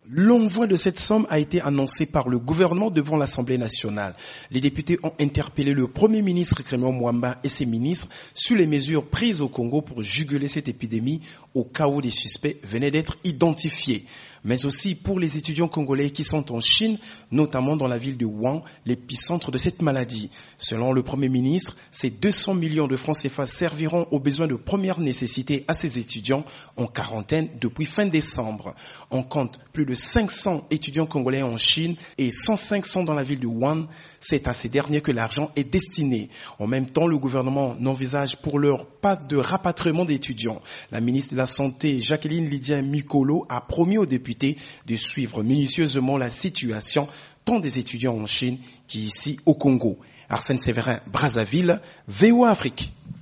L'envoi de cette somme a été annoncé par le gouvernement devant l'Assemblée nationale. Les députés ont interpellé le Premier ministre Clément Mwamba et ses ministres sur les mesures prises au Congo pour juguler cette épidémie au cas où des suspects venaient d'être identifiés. Mais aussi pour les étudiants congolais qui sont en Chine, notamment dans la ville de Wuhan, l'épicentre de cette maladie. Selon le Premier ministre, ces 200 millions de francs CFA serviront aux besoins de première nécessité à ces étudiants en quarantaine depuis fin décembre. On compte plus de 500 étudiants congolais en Chine et 500 dans la ville de Wuhan. C'est à ces derniers que l'argent est destiné. En même temps, le gouvernement n'envisage pour l'heure pas de rapatriement d'étudiants. La ministre de la Santé, Jacqueline Lydia Mikolo, a promis aux députés de suivre minutieusement la situation tant des étudiants en Chine qu'ici au Congo. Arsène Séverin, Brazzaville, VOA Afrique.